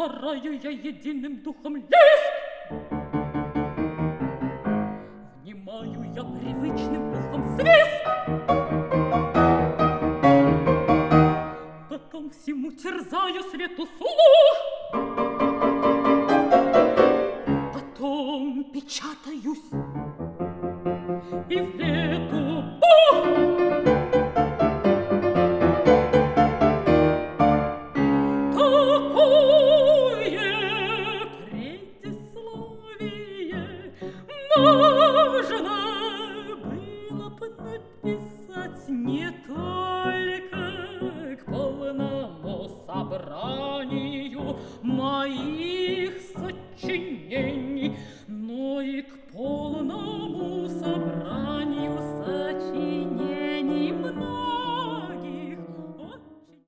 сгораю я единым духом лист. Внимаю я привычным ухом свист. Потом всему терзаю свету слух. Потом печатаюсь и в лету можно было бы написать не только к полному собранию моих